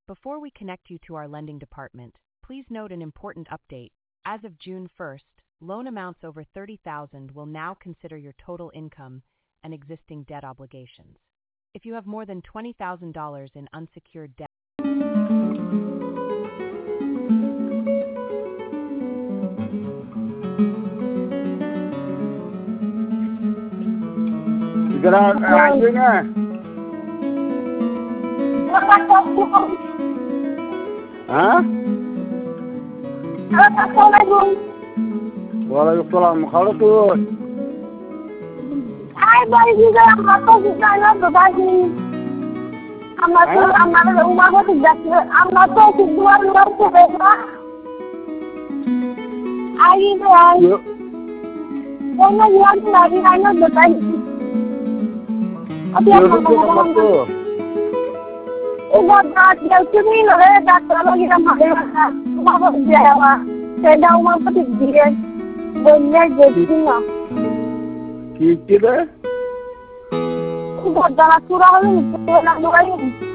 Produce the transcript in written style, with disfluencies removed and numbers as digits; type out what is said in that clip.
Before we connect you to our lending department, please note an important update. As of June 1st, loan amounts over $30,000 will now consider your total income and existing debt obligations. If you have more than $20,000 in unsecured debt, Waalaikumsalam. Kalau tuh, Hai balik juga aku kita nak berbagi. Amat rumah aku tidak amat tu dua luar sebeza. Hari tu hari. Jangan yang lagi hanya berbagi. Apa yang kamu tu? Ubat dia cumi leh doktor lagi ramai lah. Rumah aku jawa. Saya rumah aku dia. Banyak jadi lah. Kita? Ubat darah curah ni, nak doain.